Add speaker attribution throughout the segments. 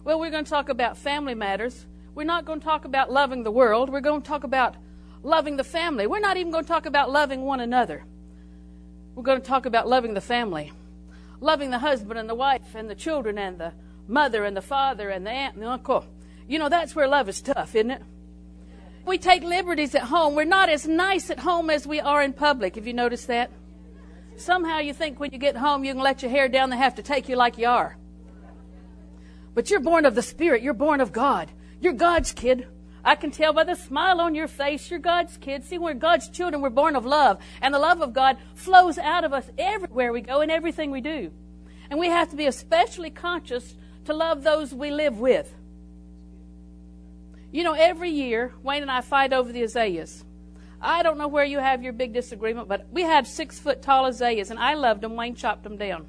Speaker 1: Well, we're going to talk about family matters. We're not going to talk about loving the world. We're going to talk about loving the family. We're not even going to talk about loving one another. We're going to talk about loving the family. Loving the husband and the wife and the children and the mother and the father and the aunt and the uncle. You know, that's where love is tough, isn't it? We take liberties at home. We're not as nice at home as we are in public. Have you noticed that? Somehow you think when you get home you can let your hair down, they have to take you like you are. But you're born of the Spirit. You're born of God. You're God's kid. I can tell by the smile on your face, you're God's kid. See, we're God's children. We're born of love. And the love of God flows out of us everywhere we go and everything we do. And we have to be especially conscious to love those we live with. You know, every year, Wayne and I fight over the azaleas. I don't know where you have your big disagreement, but we had 6-foot-tall azaleas, and I loved them. Wayne chopped them down.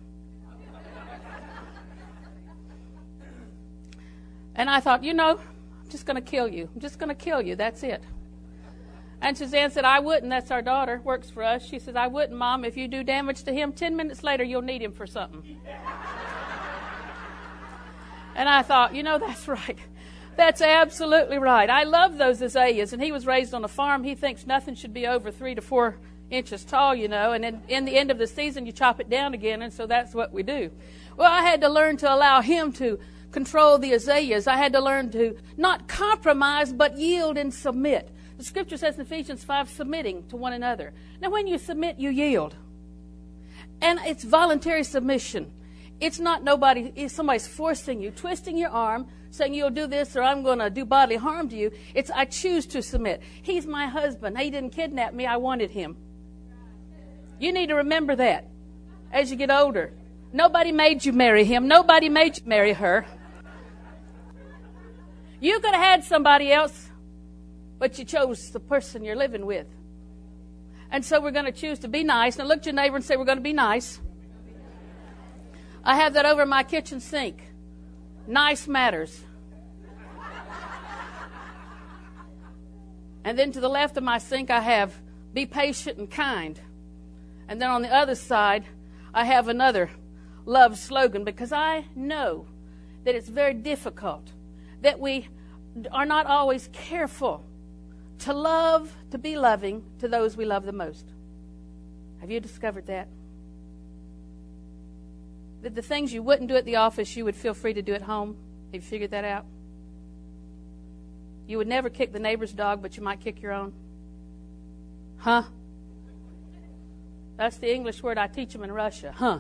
Speaker 1: And I thought, you know, I'm just going to kill you. I'm just going to kill you. That's it. And Suzanne said, I wouldn't. That's our daughter. Works for us. She says, I wouldn't, Mom. If you do damage to him, 10 minutes later, you'll need him for something. And I thought, you know, that's right. That's absolutely right. I love those azaleas. And he was raised on a farm. He thinks nothing should be over 3 to 4 inches tall, you know. And then in the end of the season, you chop it down again. And so that's what we do. Well, I had to learn to allow him to control the azaleas. I had to learn to not compromise, but yield and submit. The scripture says in Ephesians 5, submitting to one another. Now, when you submit, you yield. And it's voluntary submission. It's not somebody's forcing you, twisting your arm, saying you'll do this or I'm going to do bodily harm to you. It's I choose to submit. He's my husband. He didn't kidnap me. I wanted him. You need to remember that as you get older. Nobody made you marry him. Nobody made you marry her. You could have had somebody else, but you chose the person you're living with. And so we're going to choose to be nice. Now look at your neighbor and say, we're going to be nice. I have that over my kitchen sink. Nice matters. And then to the left of my sink, I have be patient and kind. And then on the other side, I have another love slogan, because I know that it's very difficult, that we are not always careful to love, to be loving to those we love the most. Have you discovered that? That the things you wouldn't do at the office, you would feel free to do at home. Have you figured that out? You would never kick the neighbor's dog, but you might kick your own. Huh? That's the English word I teach them in Russia. Huh?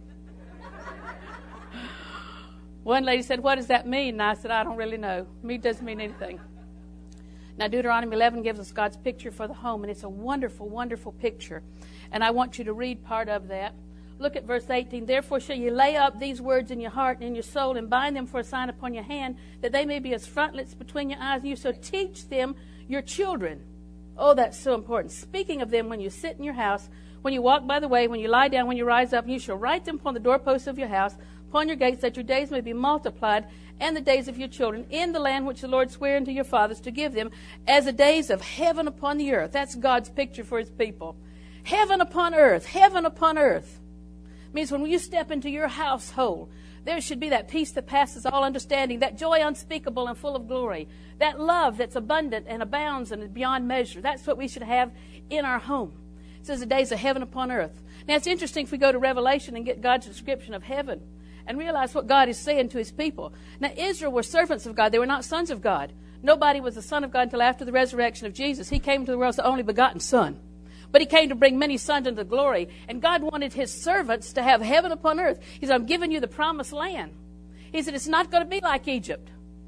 Speaker 1: One lady said, what does that mean? And I said, I don't really know. Me doesn't mean anything. Now, Deuteronomy 11 gives us God's picture for the home, and it's a wonderful, wonderful picture. And I want you to read part of that. Look at verse 18. Therefore shall you lay up these words in your heart and in your soul, and bind them for a sign upon your hand, that they may be as frontlets between your eyes, and you shall teach them your children. Oh, that's so important. Speaking of them when you sit in your house, when you walk by the way, when you lie down, when you rise up, and you shall write them upon the doorposts of your house, upon your gates, that your days may be multiplied, and the days of your children, in the land which the Lord sware unto your fathers to give them, as the days of heaven upon the earth. That's God's picture for his people. Heaven upon earth. Heaven upon earth. Means when you step into your household, there should be that peace that passes all understanding, that joy unspeakable and full of glory, that love that's abundant and abounds and is beyond measure. That's what we should have in our home. It says the days of heaven upon earth. Now, it's interesting if we go to Revelation and get God's description of heaven and realize what God is saying to his people. Now, Israel were servants of God. They were not sons of God. Nobody was a son of God until after the resurrection of Jesus. He came to the world as the only begotten son. But he came to bring many sons into glory. And God wanted his servants to have heaven upon earth. He said, I'm giving you the promised land. He said, it's not going to be like Egypt.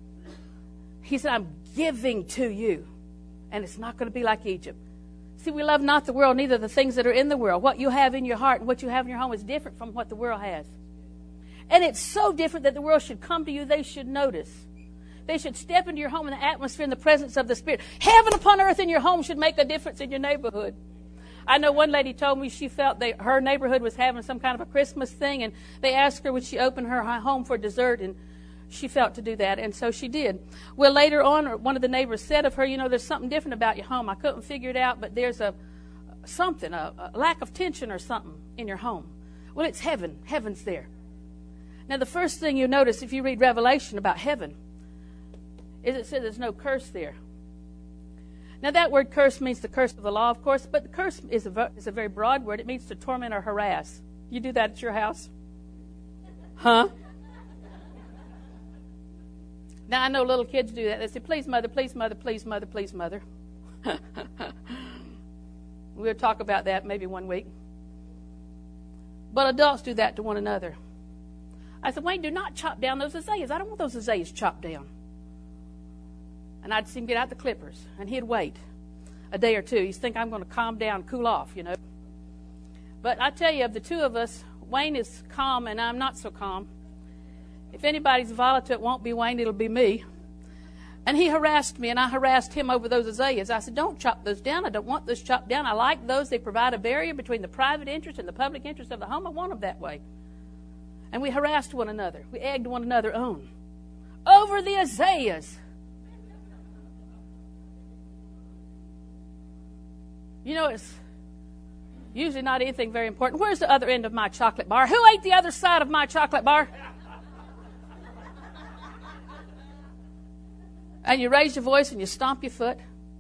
Speaker 1: He said, I'm giving to you. And it's not going to be like Egypt. See, we love not the world, neither the things that are in the world. What you have in your heart and what you have in your home is different from what the world has. And it's so different that the world should come to you. They should notice. They should step into your home in the atmosphere, in the presence of the Spirit. Heaven upon earth in your home should make a difference in your neighborhood. I know one lady told me she felt her neighborhood was having some kind of a Christmas thing, and they asked her would she open her home for dessert, and she felt to do that, and so she did. Well, later on, one of the neighbors said of her, you know, there's something different about your home. I couldn't figure it out, but there's a lack of tension or something in your home. Well, it's heaven. Heaven's there. Now, the first thing you notice if you read Revelation about heaven is it says there's no curse there. Now, that word curse means the curse of the law, of course, but the curse is a very broad word. It means to torment or harass. You do that at your house? Huh? Now, I know little kids do that. They say, please, mother, please, mother, please, mother, please, mother. We'll talk about that maybe one week. But adults do that to one another. I said, Wayne, do not chop down those azaleas. I don't want those azaleas chopped down. And I'd see him get out the clippers, and he'd wait a day or two. He'd think, I'm going to calm down, cool off, you know. But I tell you, of the two of us, Wayne is calm, and I'm not so calm. If anybody's volatile, it won't be Wayne, it'll be me. And he harassed me, and I harassed him over those azaleas. I said, don't chop those down. I don't want those chopped down. I like those. They provide a barrier between the private interest and the public interest of the home. I want them that way. And we harassed one another. We egged one another on over the azaleas. You know, it's usually not anything very important. Where's the other end of my chocolate bar? Who ate the other side of my chocolate bar? And you raise your voice and you stomp your foot.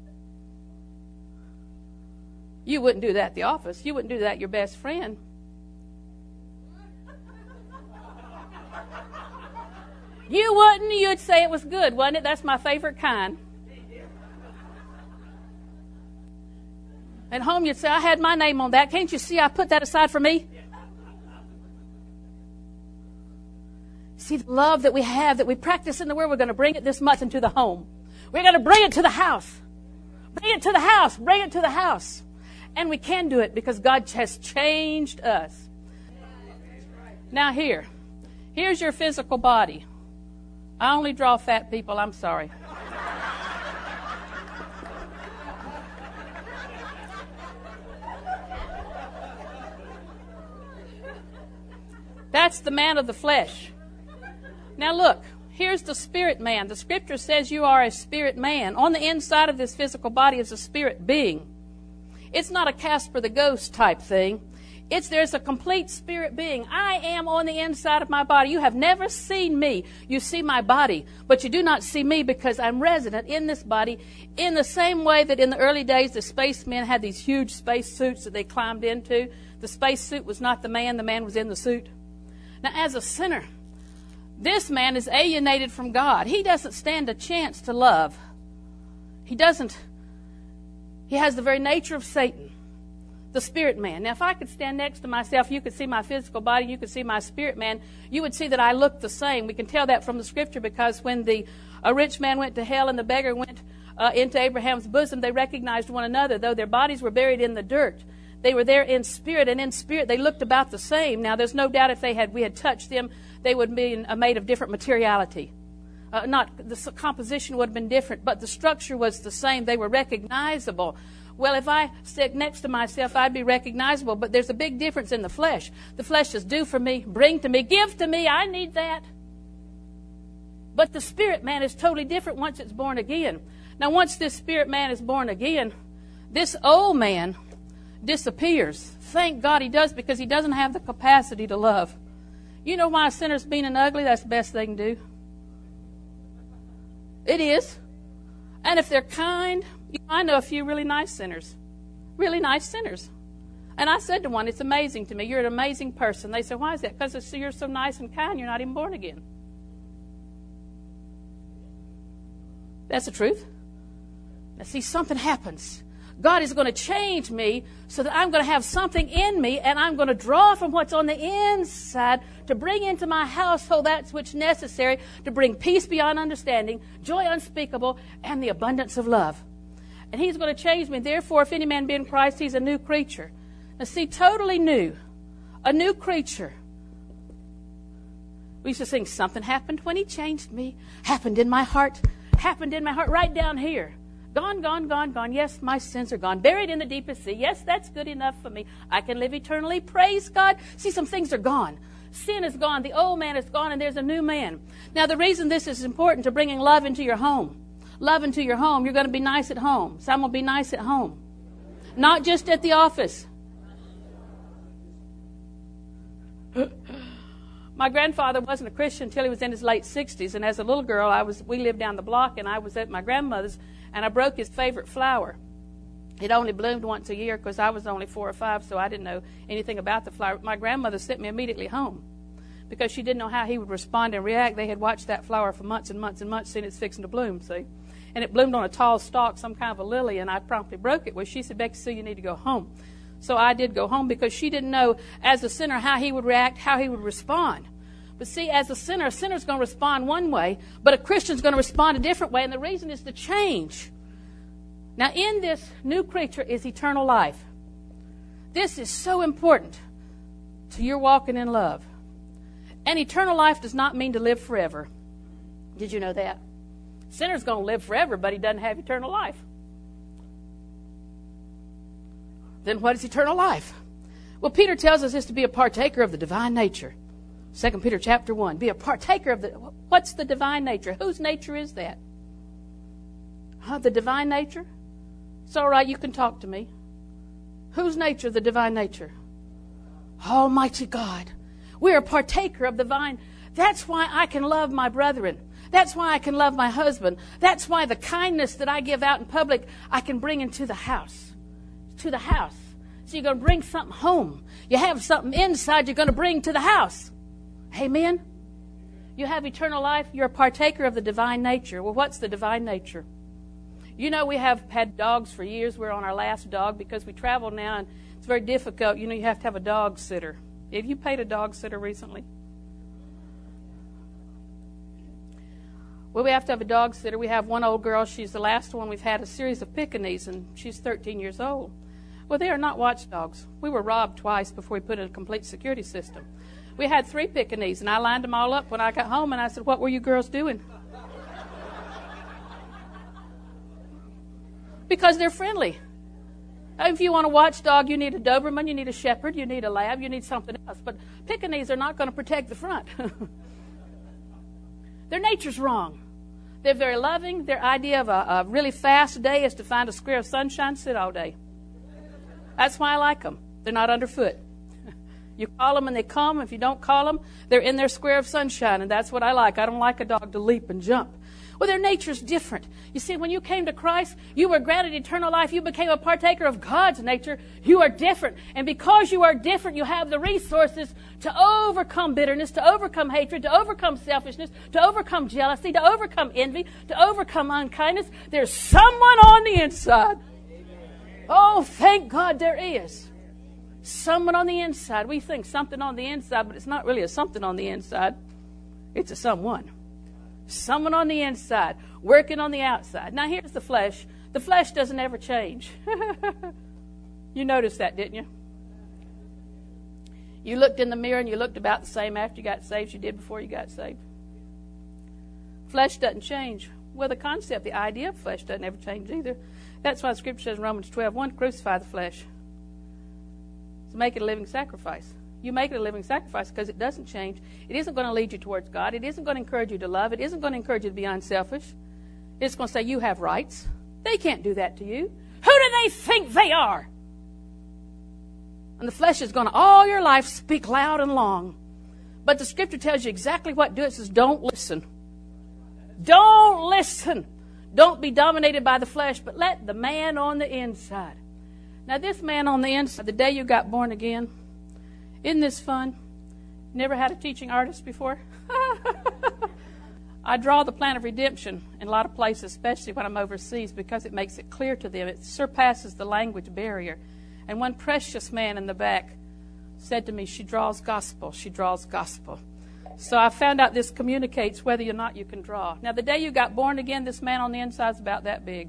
Speaker 1: You wouldn't do that at the office. You wouldn't do that at your best friend. You wouldn't. You'd say it was good, wasn't it? That's my favorite kind. At home, you'd say, I had my name on that. Can't you see I put that aside for me? See, the love that we have, that we practice in the Word, we're going to bring it this much into the home. We're going to bring it to the house. Bring it to the house. Bring it to the house. And we can do it because God has changed us. Now here's your physical body. I only draw fat people. I'm sorry. That's the man of the flesh. Now look, here's the spirit man. The scripture says you are a spirit man. On the inside of this physical body is a spirit being. It's not a Casper the Ghost type thing. There's a complete spirit being. I am on the inside of my body. You have never seen me. You see my body, but you do not see me because I'm resident in this body in the same way that in the early days the spacemen had these huge space suits that they climbed into. The space suit was not the man was in the suit. Now, as a sinner, this man is alienated from God. He doesn't stand a chance to love. He doesn't. He has the very nature of Satan, the spirit man. Now, if I could stand next to myself, you could see my physical body, you could see my spirit man, you would see that I look the same. We can tell that from the scripture because when a rich man went to hell and the beggar went into Abraham's bosom, they recognized one another, though their bodies were buried in the dirt. They were there in spirit, and in spirit they looked about the same. Now, there's no doubt if we had touched them, they would be made of different materiality. The composition would have been different, but the structure was the same. They were recognizable. Well, if I sit next to myself, I'd be recognizable, but there's a big difference in the flesh. The flesh is do for me, bring to me, give to me. I need that. But the spirit man is totally different once it's born again. Now, once this spirit man is born again, this old man disappears. Thank God he does, because he doesn't have the capacity to love. You know why a sinner's mean and ugly? That's the best they can do. It is. And if they're kind, I know a few really nice sinners. Really nice sinners. And I said to one, it's amazing to me. You're an amazing person. They said, why is that? Because you're so nice and kind, you're not even born again. That's the truth. Now see, something happens. God is going to change me so that I'm going to have something in me, and I'm going to draw from what's on the inside to bring into my household that which is necessary to bring peace beyond understanding, joy unspeakable, and the abundance of love. And he's going to change me. Therefore, if any man be in Christ, he's a new creature. Now see, totally new. A new creature. We used to sing, something happened when he changed me. Happened in my heart. Happened in my heart right down here. Gone, gone, gone, gone. Yes, my sins are gone. Buried in the deepest sea. Yes, that's good enough for me. I can live eternally. Praise God. See, some things are gone. Sin is gone. The old man is gone, and there's a new man. Now, the reason this is important to bringing love into your home. Love into your home. You're going to be nice at home. Some will be nice at home. Not just at the office. My grandfather wasn't a Christian until he was in his late 60s, and as a little girl, we lived down the block, and I was at my grandmother's, and I broke his favorite flower. It only bloomed once a year because I was only 4 or 5, so I didn't know anything about the flower. My grandmother sent me immediately home because she didn't know how he would respond and react. They had watched that flower for months and months and months, seeing it's fixing to bloom, see? And it bloomed on a tall stalk, some kind of a lily, and I promptly broke it. Well, she said, Becky Sue, you need to go home. So I did go home because she didn't know, as a sinner, how he would react, how he would respond. But see, as a sinner's going to respond one way, but a Christian's going to respond a different way, and the reason is to change. Now, in this new creature is eternal life. This is so important to your walking in love. And eternal life does not mean to live forever. Did you know that? Sinner's going to live forever, but he doesn't have eternal life. Then what is eternal life? Well, Peter tells us it's to be a partaker of the divine nature. 2 Peter chapter 1. Be a partaker of what's the divine nature? Whose nature is that? The divine nature? It's all right, you can talk to me. Whose nature, the divine nature? Almighty God. We're a partaker of the divine. That's why I can love my brethren. That's why I can love my husband. That's why the kindness that I give out in public, I can bring into the house. To the house. So you're going to bring something home. You have something inside you're going to bring to the house. Amen? You have eternal life. You're a partaker of the divine nature. Well, what's the divine nature? You know, we have had dogs for years. We're on our last dog because we travel now, and it's very difficult. You know, you have to have a dog sitter. Have you paid a dog sitter recently? Well, we have to have a dog sitter. We have one old girl. She's the last one. We've had a series of Pekingese, and she's 13 years old. Well, they are not watchdogs. We were robbed twice before we put in a complete security system. We had 3 Pekingese, and I lined them all up when I got home, and I said, what were you girls doing? Because they're friendly. If you want a watchdog, you need a Doberman, you need a Shepherd, you need a Lab, you need something else. But Pekingese are not going to protect the front. Their nature's wrong. They're very loving. Their idea of a really fast day is to find a square of sunshine, sit all day. That's why I like them. They're not underfoot. You call them and they come. If you don't call them, they're in their square of sunshine, and that's what I like. I don't like a dog to leap and jump. Well, their nature's different. You see, when you came to Christ, you were granted eternal life. You became a partaker of God's nature. You are different. And because you are different, you have the resources to overcome bitterness, to overcome hatred, to overcome selfishness, to overcome jealousy, to overcome envy, to overcome unkindness. There's someone on the inside. Oh, thank God there is. Someone on the inside. We think something on the inside, but it's not really a something on the inside. It's a someone. Someone on the inside, working on the outside. Now, here's the flesh. The flesh doesn't ever change. You noticed that, didn't you? You looked in the mirror and you looked about the same after you got saved as you did before you got saved. Flesh doesn't change. Well, the concept, the idea of flesh doesn't ever change either. That's why the Scripture says in Romans 12:1, crucify the flesh. So make it a living sacrifice. You make it a living sacrifice because it doesn't change. It isn't going to lead you towards God. It isn't going to encourage you to love. It isn't going to encourage you to be unselfish. It's going to say you have rights. They can't do that to you. Who do they think they are? And the flesh is going to all your life speak loud and long. But the Scripture tells you exactly what to do. It says don't listen. Don't listen. Don't be dominated by the flesh, but let the man on the inside. Now, this man on the inside, the day you got born again, isn't this fun? Never had a teaching artist before? I draw the plan of redemption in a lot of places, especially when I'm overseas, because it makes it clear to them. It surpasses the language barrier. And one precious man in the back said to me, she draws gospel, she draws gospel. So I found out this communicates whether or not you can draw. Now, the day you got born again, this man on the inside is about that big.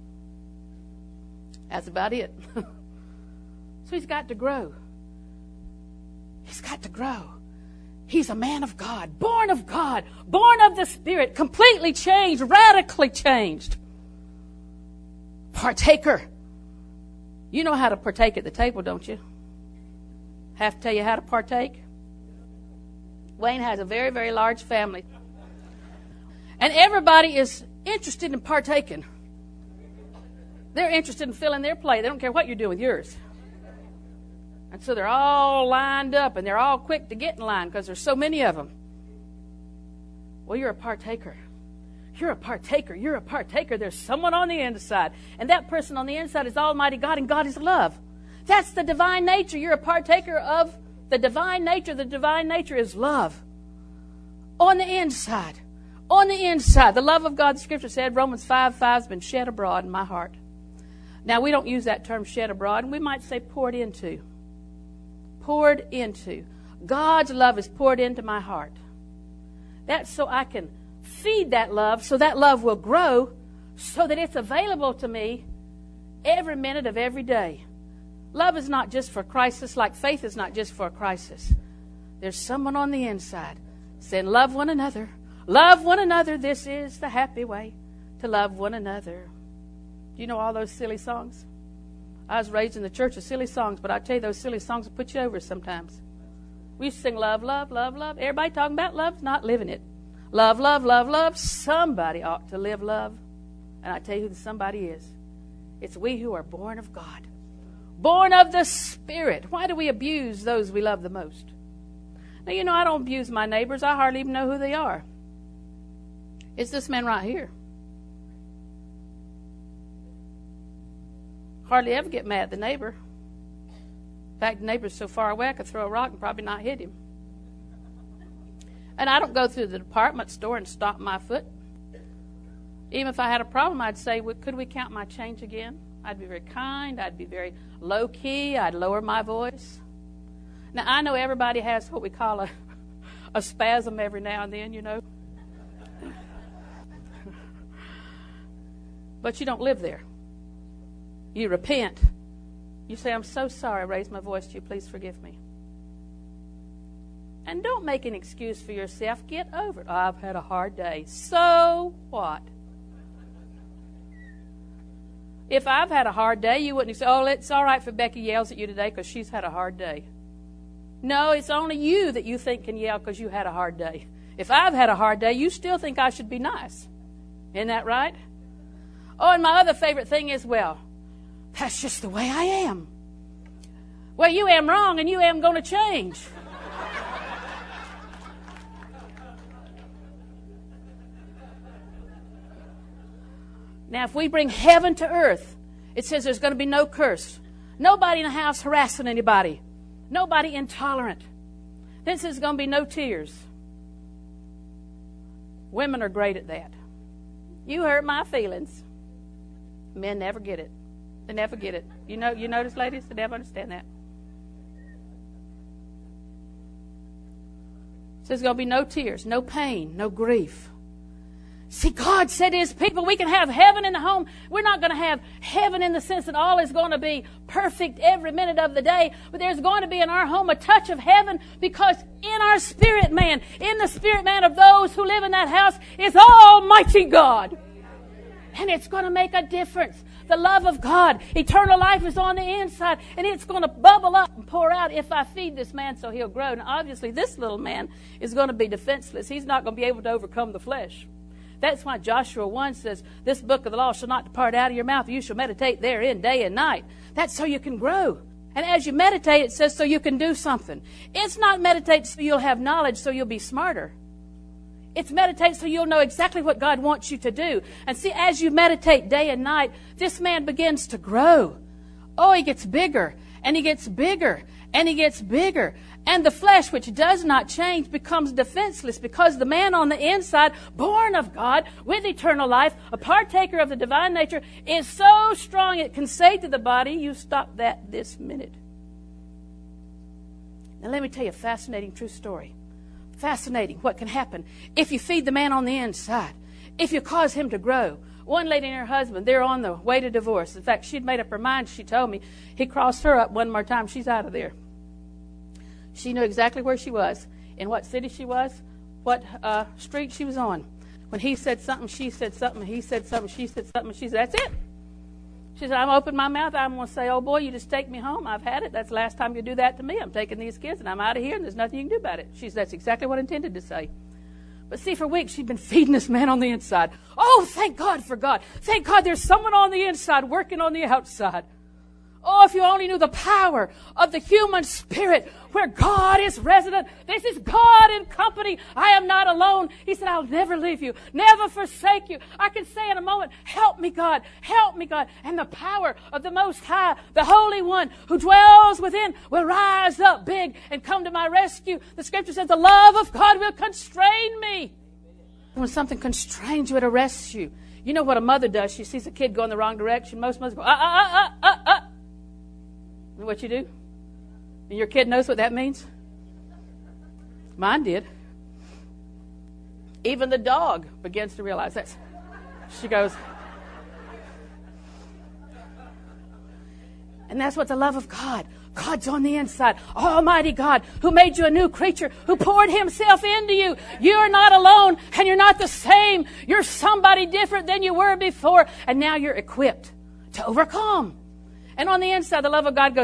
Speaker 1: That's about it. So he's got to grow. He's got to grow. He's a man of God, born of the Spirit, completely changed, radically changed. Partaker. You know how to partake at the table, don't you? Have to tell you how to partake? Wayne has a very, very large family. And everybody is interested in partaking. They're interested in filling their plate. They don't care what you're doing with yours. And so they're all lined up, and they're all quick to get in line because there's so many of them. Well, you're a partaker. You're a partaker. You're a partaker. There's someone on the inside. And that person on the inside is Almighty God, and God is love. That's the divine nature. You're a partaker of the divine nature. The divine nature is love. On the inside. On the inside. The love of God, the Scripture said, Romans 5:5 has been shed abroad in my heart. Now, we don't use that term shed abroad, and we might say poured into. Poured into. God's love is poured into my heart. That's so I can feed that love, so that love will grow, so that it's available to me every minute of every day. Love is not just for crisis, like faith is not just for a crisis. There's someone on the inside saying, love one another. Love one another. This is the happy way to love one another. Do you know all those silly songs? I was raised in the church of silly songs, but I tell you, those silly songs will put you over sometimes. We used to sing love, love, love, love. Everybody talking about love, not living it. Love, love, love, love. Somebody ought to live love. And I tell you who the somebody is. It's we who are born of God. Born of the Spirit. Why do we abuse those we love the most? Now, you know, I don't abuse my neighbors. I hardly even know who they are. It's this man right here. Hardly ever get mad at the neighbor. In fact, the neighbor's so far away I could throw a rock and probably not hit him. And I don't go through the department store and stomp my foot. Even if I had a problem, I'd say, well, could we count my change again? I'd be very kind. I'd be very low-key. I'd lower my voice. Now, I know everybody has what we call a spasm every now and then, you know. But you don't live there. You repent. You say, I'm so sorry I raised my voice to you. Please forgive me. And don't make an excuse for yourself. Get over it. Oh, I've had a hard day. So what? If I've had a hard day, you wouldn't say, oh, it's all right if Becky yells at you today because she's had a hard day. No, it's only you that you think can yell because you had a hard day. If I've had a hard day, you still think I should be nice. Isn't that right? Oh, and my other favorite thing is, well, that's just the way I am. Well, you am wrong and you am going to change. Now, if we bring heaven to earth, it says there's going to be no curse. Nobody in the house harassing anybody. Nobody intolerant. Then it says there's going to be no tears. Women are great at that. You hurt my feelings. Men never get it. They never get it. You notice, ladies? They never understand that. It says there's going to be no tears, no pain, no grief. See, God said to His people, we can have heaven in the home. We're not going to have heaven in the sense that all is going to be perfect every minute of the day. But there's going to be in our home a touch of heaven because in our spirit man, in the spirit man of those who live in that house is Almighty God. And it's going to make a difference. The love of God, eternal life is on the inside, and it's going to bubble up and pour out if I feed this man so he'll grow. Now, obviously, this little man is going to be defenseless. He's not going to be able to overcome the flesh. That's why Joshua 1 says, this book of the law shall not depart out of your mouth. You shall meditate therein day and night. That's so you can grow. And as you meditate, it says so you can do something. It's not meditate so you'll have knowledge so you'll be smarter. It's meditate so you'll know exactly what God wants you to do. And see, as you meditate day and night, this man begins to grow. Oh, he gets bigger, and he gets bigger, and he gets bigger. And the flesh, which does not change, becomes defenseless because the man on the inside, born of God, with eternal life, a partaker of the divine nature, is so strong it can say to the body, you stop that this minute. Now let me tell you a fascinating true story. Fascinating what can happen if you feed the man on the inside, if you cause him to grow. One lady and her husband, they're on the way to divorce. In fact, she'd made up her mind. She told me he crossed her up one more time. She's out of there. She knew exactly where she was, in what city she was, what street she was on. When he said something, she said something. He said something, she said something. She said, that's it. She said, I'm going to open my mouth. I'm going to say, oh, boy, you just take me home. I've had it. That's the last time you do that to me. I'm taking these kids, and I'm out of here, and there's nothing you can do about it. She said, that's exactly what I intended to say. But see, for weeks, she'd been feeding this man on the inside. Oh, thank God for God. Thank God there's someone on the inside working on the outside. Oh, if you only knew the power of the human spirit where God is resident. This is God in company. I am not alone. He said, I'll never leave you, never forsake you. I can say in a moment, help me, God, help me, God. And the power of the Most High, the Holy One who dwells within, will rise up big and come to my rescue. The scripture says the love of God will constrain me. When something constrains you, it arrests you. You know what a mother does? She sees a kid go in the wrong direction. Most mothers go, You know what you do? And your kid knows what that means? Mine did. Even the dog begins to realize that. She goes. And that's what the love of God. God's on the inside. Almighty God who made you a new creature, who poured himself into you. You're not alone and you're not the same. You're somebody different than you were before. And now you're equipped to overcome. And on the inside, the love of God goes,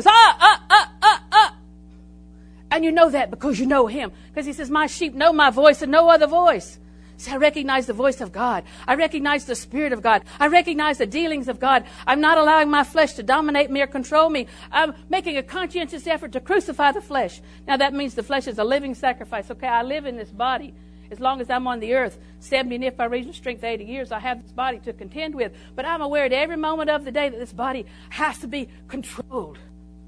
Speaker 1: And you know that because you know him. Because he says, my sheep know my voice and no other voice. See, I recognize the voice of God. I recognize the Spirit of God. I recognize the dealings of God. I'm not allowing my flesh to dominate me or control me. I'm making a conscientious effort to crucify the flesh. Now that means the flesh is a living sacrifice. Okay, I live in this body. As long as I'm on the earth, 70 and if by reason of strength 80 years, I have this body to contend with. But I'm aware at every moment of the day that this body has to be controlled.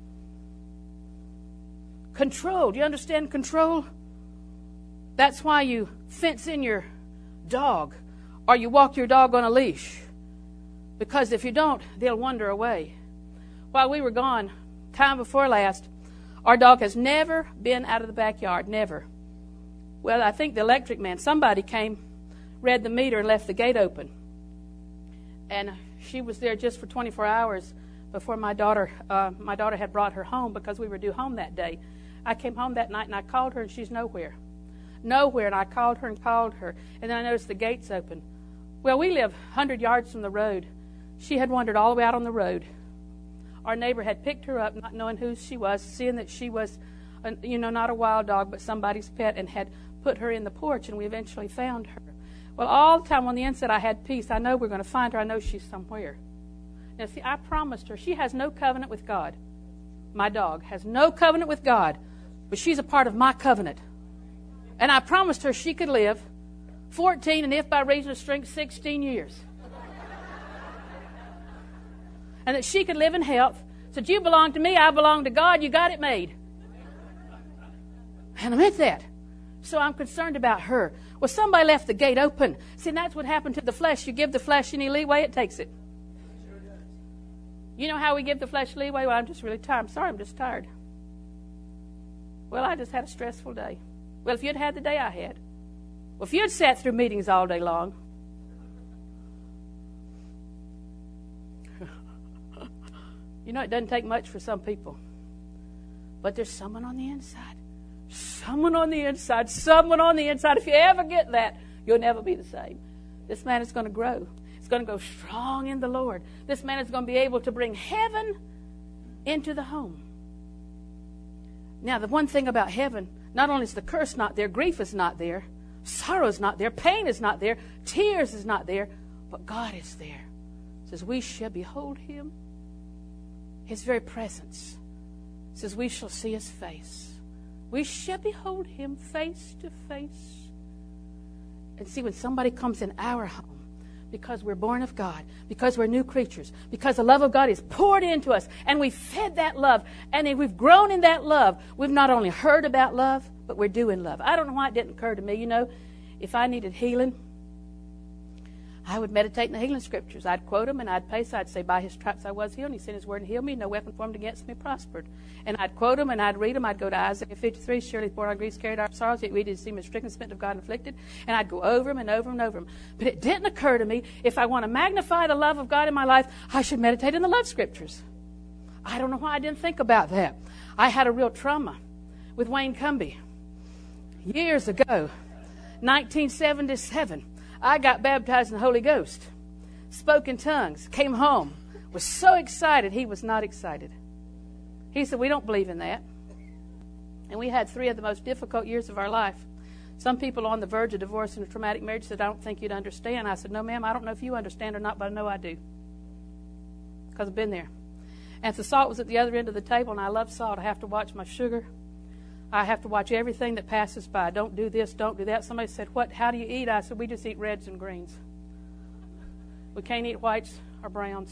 Speaker 1: Controlled. You understand control? That's why you fence in your dog or you walk your dog on a leash. Because if you don't, they'll wander away. While we were gone, time before last, our dog has never been out of the backyard. Never. Well, I think the electric man, somebody came, read the meter, and left the gate open. And she was there just for 24 hours before my daughter had brought her home because we were due home that day. I came home that night and I called her and she's nowhere. Nowhere. And I called her. And then I noticed the gate's open. Well, we live 100 yards from the road. She had wandered all the way out on the road. Our neighbor had picked her up, not knowing who she was, seeing that she was, not a wild dog, but somebody's pet, and had put her in the porch, and we eventually found her. Well, all the time on the inside I had peace. I know we're going to find her. I know she's somewhere. Now, see, I promised her. She has no covenant with God. My dog has no covenant with God, but she's a part of my covenant. And I promised her she could live 14 and if by reason of strength 16 years. And that she could live in health. Said, you belong to me, I belong to God, you got it made. And I meant that. So I'm concerned about her. Well, somebody left the gate open. See, that's what happened to the flesh. You give the flesh any leeway, it takes it. You know how we give the flesh leeway? Well, I'm just really tired. I'm sorry, I'm just tired. Well, I just had a stressful day. Well, if you'd had the day I had. Well, if you'd sat through meetings all day long. It doesn't take much for some people. But there's someone on the inside. Someone on the inside. Someone on the inside. If you ever get that, you'll never be the same. This man is going to grow. He's going to go strong in the Lord. This man is going to be able to bring heaven into the home. Now, the one thing about heaven, not only is the curse not there, grief is not there, sorrow is not there, pain is not there, tears is not there, but God is there. It says, we shall behold him. His very presence. It says, we shall see his face. We shall behold him face to face. And see, when somebody comes in our home, because we're born of God, because we're new creatures, because the love of God is poured into us, and we've fed that love, and we've grown in that love, we've not only heard about love, but we're doing love. I don't know why it didn't occur to me. If I needed healing, I would meditate in the healing scriptures. I'd quote them and I'd pace. I'd say, by his stripes I was healed. He sent his word and healed me. No weapon formed against me prospered. And I'd quote them and I'd read them. I'd go to Isaiah 53. Surely born on griefs carried our sorrows, yet we did see him stricken, smitten of God, and afflicted. And I'd go over them and over them and over them. But it didn't occur to me, if I want to magnify the love of God in my life, I should meditate in the love scriptures. I don't know why I didn't think about that. I had a real trauma with Wayne Cumbie. Years ago, 1977, I got baptized in the Holy Ghost. Spoke in tongues, came home, was so excited. He was not excited. He said, we don't believe in that. And we had 3 of the most difficult years of our life. Some people on the verge of divorce and a traumatic marriage said, I don't think you'd understand. I said, no, ma'am, I don't know if you understand or not, but I know I do. Because I've been there. And if the salt was at the other end of the table, and I love salt, I have to watch my sugar. I have to watch everything that passes by. Don't do this, don't do that. Somebody said, how do you eat? I said, we just eat reds and greens. We can't eat whites or browns.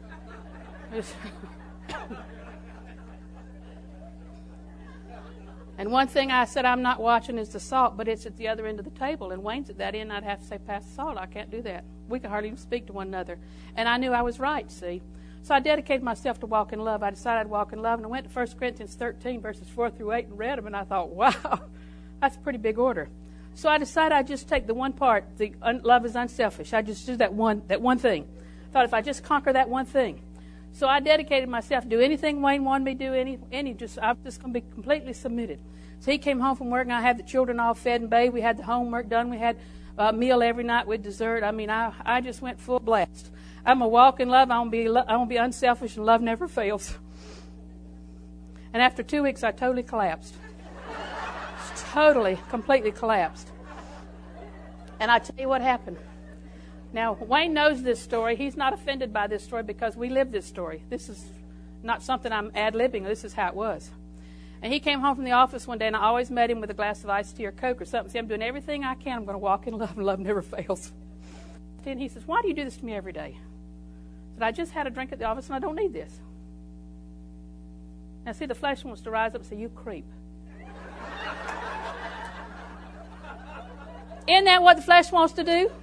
Speaker 1: And one thing I said I'm not watching is the salt, but it's at the other end of the table. And Wayne's at that end, I'd have to say, pass the salt. I can't do that. We could hardly even speak to one another. And I knew I was right, see. So I dedicated myself to walk in love. I decided I'd walk in love. And I went to 1 Corinthians 13, verses 4 through 8, and read them. And I thought, wow, that's a pretty big order. So I decided I'd just take the one part, love is unselfish. I just do that one thing. I thought if I just conquer that one thing. So I dedicated myself to do anything Wayne wanted me to do. I'm just going to be completely submitted. So he came home from work, and I had the children all fed and bathed. We had the homework done. We had a meal every night with dessert. I mean, I just went full blast. I'm going to walk in love. I'm going to be unselfish, and love never fails. And after 2 weeks, I totally collapsed. Totally, completely collapsed. And I tell you what happened. Now, Wayne knows this story. He's not offended by this story because we live this story. This is not something I'm ad-libbing. This is how it was. And he came home from the office one day, and I always met him with a glass of iced tea or Coke or something. See, I'm doing everything I can. I'm going to walk in love, and love never fails. And he says, why do you do this to me every day? I said, I just had a drink at the office, and I don't need this. Now, see, the flesh wants to rise up and say, you creep. Isn't that what the flesh wants to do?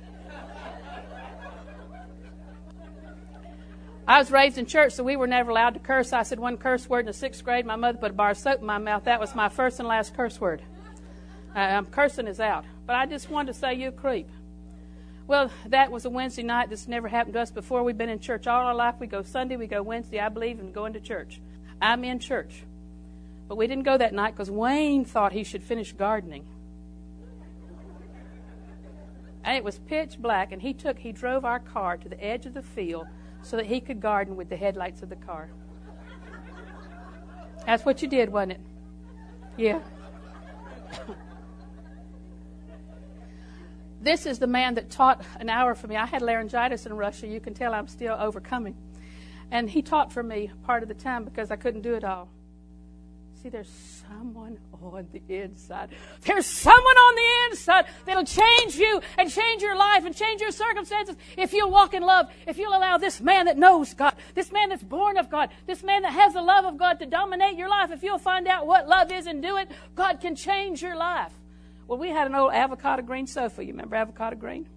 Speaker 1: I was raised in church, so we were never allowed to curse. I said one curse word in the 6th grade. My mother put a bar of soap in my mouth. That was my first and last curse word. Cursing is out. But I just wanted to say, you creep. Well, that was a Wednesday night. This never happened to us before. We've been in church all our life. We go Sunday, we go Wednesday, I believe, in going to church. I'm in church. But we didn't go that night because Wayne thought he should finish gardening. And it was pitch black, and he drove our car to the edge of the field so that he could garden with the headlights of the car. That's what you did, wasn't it? Yeah. This is the man that taught an hour for me. I had laryngitis in Russia. You can tell I'm still overcoming. And he taught for me part of the time because I couldn't do it all. See, there's someone on the inside. There's someone on the inside that'll change you and change your life and change your circumstances if you'll walk in love, if you'll allow this man that knows God, this man that's born of God, this man that has the love of God to dominate your life. If you'll find out what love is and do it, God can change your life. Well, we had an old avocado green sofa. You remember avocado green?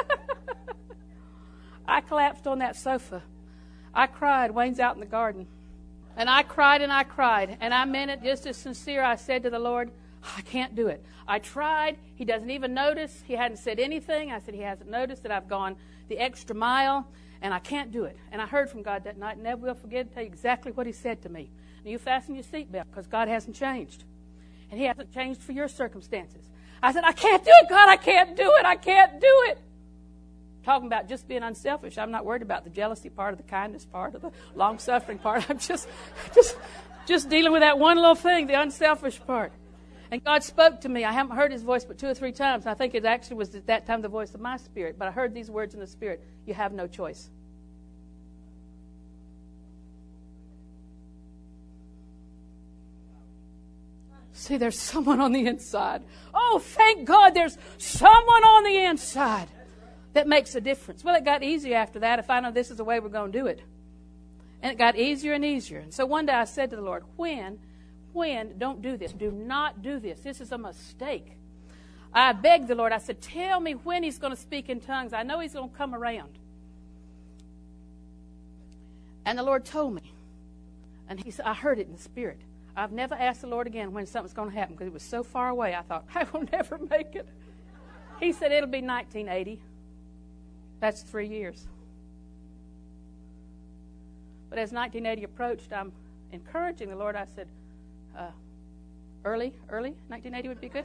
Speaker 1: I collapsed on that sofa. I cried. Wayne's out in the garden. And I cried and I cried. And I meant it just as sincere. I said to the Lord, I can't do it. I tried. He doesn't even notice. He hadn't said anything. I said, he hasn't noticed that I've gone the extra mile, and I can't do it. And I heard from God that night, and never will forget to tell you exactly what he said to me. Now, you fasten your seatbelt because God hasn't changed. And he hasn't changed for your circumstances. I said, I can't do it, God. I can't do it. I can't do it. Talking about just being unselfish. I'm not worried about the jealousy part, or the kindness part, or the long-suffering part. I'm just dealing with that one little thing, the unselfish part. And God spoke to me. I haven't heard his voice but 2 or 3 times. I think it actually was at that time the voice of my spirit. But I heard these words in the spirit. You have no choice. See, there's someone on the inside. Oh, thank God there's someone on the inside that makes a difference. Well, it got easier after that if I know this is the way we're going to do it. And it got easier and easier. And so one day I said to the Lord, when, don't do this. Do not do this. This is a mistake. I begged the Lord. I said, tell me when he's going to speak in tongues. I know he's going to come around. And the Lord told me. And he said, I heard it in the spirit. I've never asked the Lord again when something's going to happen because it was so far away. I thought, I will never make it. He said, it'll be 1980. That's 3 years. But as 1980 approached, I'm encouraging the Lord. I said, early 1980 would be good.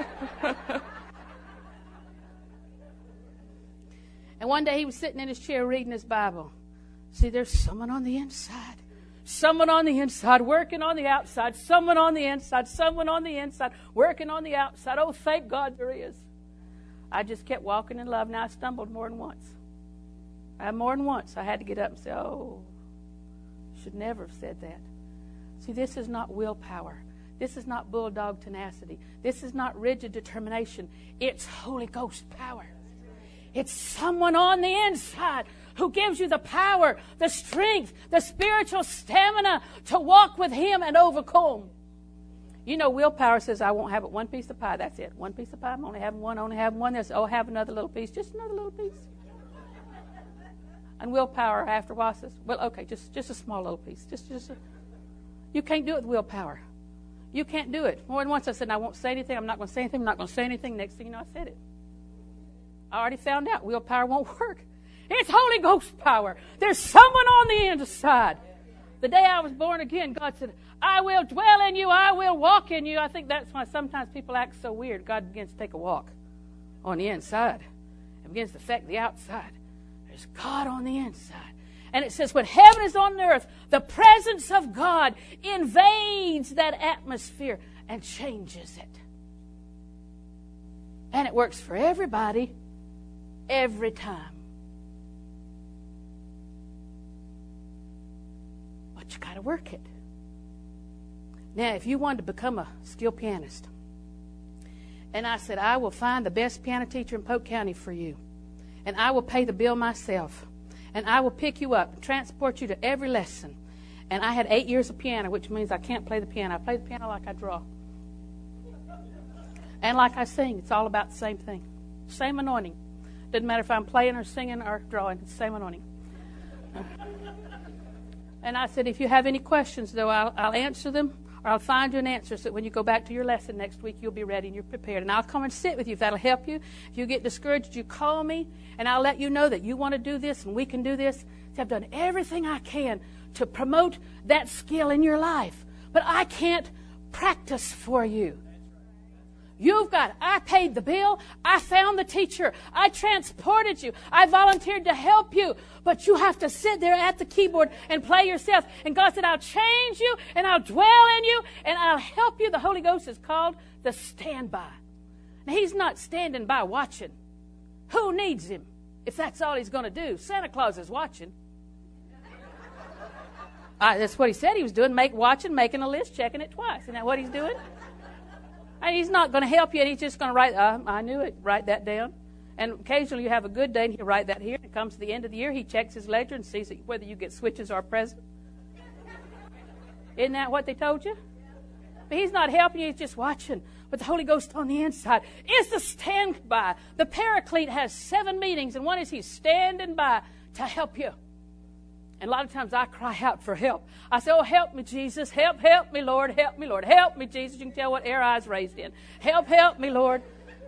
Speaker 1: And one day he was sitting in his chair reading his Bible. See, there's someone on the inside. Someone on the inside, working on the outside. Someone on the inside, someone on the inside, working on the outside. Oh, thank God there is. I just kept walking in love. Now I stumbled more than once. I had to get up and say, oh, Should never have said that. See, this is not willpower. This is not bulldog tenacity. This is not rigid determination. It's Holy Ghost power. It's someone on the inside who gives you the power, the strength, the spiritual stamina to walk with Him and overcome. You know, willpower says, I won't have it one piece of pie. That's it. One piece of pie. I'm only having one. Only having one. There's, have another little piece. Just another little piece. And willpower after a while says, well, okay, just a small little piece. You can't do it with willpower. You can't do it. More than once I said, I won't say anything. I'm not going to say anything. I'm not going to say anything. Next thing you know, I said it. I already found out willpower won't work. It's Holy Ghost power. There's someone on the inside. The day I was born again, God said, I will dwell in you. I will walk in you. I think that's why sometimes people act so weird. God begins to take a walk on the inside. It begins to affect the outside. There's God on the inside. And it says, when heaven is on the earth, the presence of God invades that atmosphere and changes it. And it works for everybody, every time. But you got to work it. Now, if you wanted to become a skilled pianist, and I said, I will find the best piano teacher in Polk County for you, and I will pay the bill myself, and I will pick you up and transport you to every lesson. And I had 8 years of piano, which means I can't play the piano. I play the piano like I draw. And like I sing, it's all about the same thing. Same anointing. Doesn't matter if I'm playing or singing or drawing. It's the same anointing. And I said, if you have any questions, though, I'll answer them, or I'll find you an answer so that when you go back to your lesson next week, you'll be ready and you're prepared. And I'll come and sit with you if that'll help you. If you get discouraged, you call me, and I'll let you know that you want to do this and we can do this. So I've done everything I can to promote that skill in your life. But I can't practice for you. I paid the bill. I found the teacher. I transported you. I volunteered to help you. But you have to sit there at the keyboard and play yourself. And God said, I'll change you and I'll dwell in you and I'll help you. The Holy Ghost is called the standby. Now, He's not standing by watching. Who needs Him if that's all He's going to do? Santa Claus is watching. That's what He said He was doing, watching, making a list, checking it twice. Isn't that what He's doing? And He's not going to help you, and He's just going to write, I knew it, write that down. And occasionally you have a good day, and He'll write that here. And it comes to the end of the year, He checks His ledger and sees whether you get switches or a present. Isn't that what they told you? But He's not helping you, He's just watching. But the Holy Ghost on the inside is the standby. The Paraclete has 7 meetings, and one is He's standing by to help you. And a lot of times I cry out for help. I say, oh, help me, Jesus. Help me, Lord. Help me, Lord. Help me, Jesus. You can tell what era I was raised in. Help me, Lord.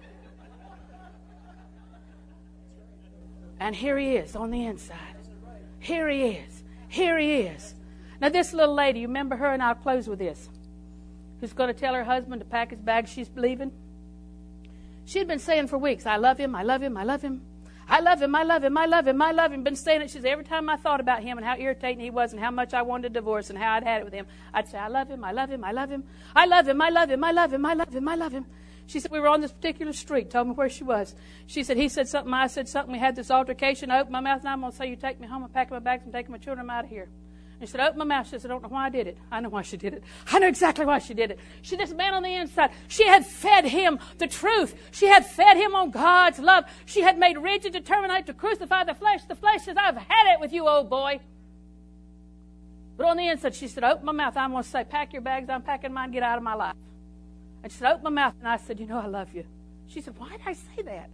Speaker 1: And here He is on the inside. Here He is. Here He is. Now, this little lady, you remember her? And I'll close with this. Who's going to tell her husband to pack his bag, she's leaving. She'd been saying for weeks, I love him, I love him, I love him. I love him, I love him, I love him, I love him. Been saying it. She said, every time I thought about him and how irritating he was and how much I wanted a divorce and how I'd had it with him, I'd say, I love him, I love him, I love him. I love him, I love him, I love him, I love him, I love him. She said, we were on this particular street, told me where she was. She said, he said something, I said something, we had this altercation. I opened my mouth and I'm going to say, you take me home, I'm packing my bags, I'm taking my children, I'm out of here. And she said, open my mouth. She said, I don't know why I did it. I know why she did it. I know exactly why she did it. This man on the inside, she had fed him the truth. She had fed him on God's love. She had made rigid determination to crucify the flesh. The flesh says, I've had it with you, old boy. But on the inside, she said, open my mouth. I'm going to say, pack your bags. I'm packing mine. Get out of my life. And she said, open my mouth. And I said, you know, I love you. She said, why did I say that?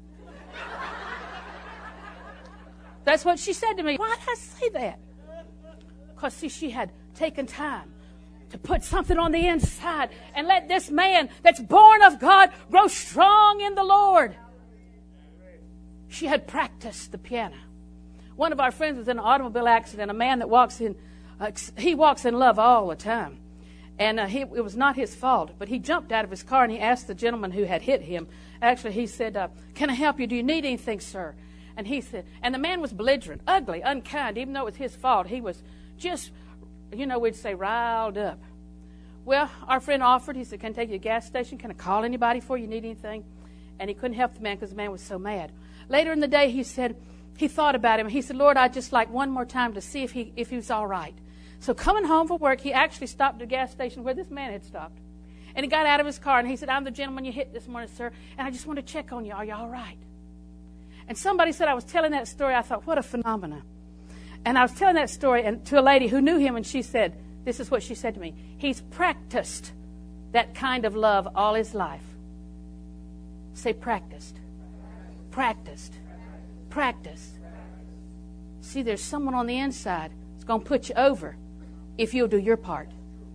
Speaker 1: That's what she said to me. Why did I say that? Because, see, she had taken time to put something on the inside and let this man that's born of God grow strong in the Lord. She had practiced the piano. One of our friends was in an automobile accident, a man that walks in love all the time. And it was not his fault, but he jumped out of his car and he asked the gentleman who had hit him. Actually, he said, can I help you? Do you need anything, sir? And he said, and the man was belligerent, ugly, unkind, even though it was his fault. He was just, we'd say riled up. Well, our friend offered. He said, can I take you to a gas station? Can I call anybody for you? Need anything? And he couldn't help the man because the man was so mad. Later in the day, he said, he thought about him. He said, Lord, I'd just like one more time to see if he was all right. So coming home from work, he actually stopped at a gas station where this man had stopped. And he got out of his car, and he said, I'm the gentleman you hit this morning, sir, and I just want to check on you. Are you all right? And somebody said I was telling that story. I thought, what a phenomenon. And I was telling that story to a lady who knew him, and she said, this is what she said to me. He's practiced that kind of love all his life. Say practiced. Practiced. Practiced. See, there's someone on the inside that's going to put you over if you'll do your part.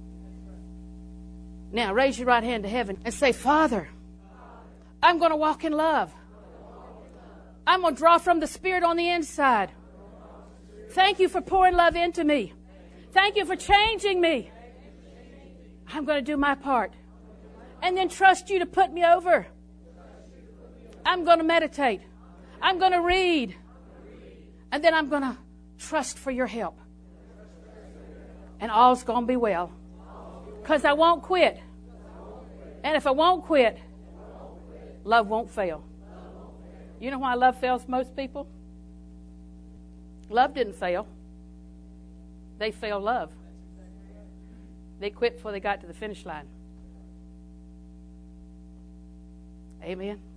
Speaker 1: Now, raise your right hand to heaven and say, Father, I'm going to walk in love. I'm going to draw from the Spirit on the inside. Thank you for pouring love into me. Thank you for changing me. I'm going to do my part. And then trust you to put me over. I'm going to meditate. I'm going to read. And then I'm going to trust for your help. And all's going to be well. Because I won't quit. And if I won't quit, love won't fail. You know why love fails most people? Love didn't fail. They failed love. They quit before they got to the finish line. Amen.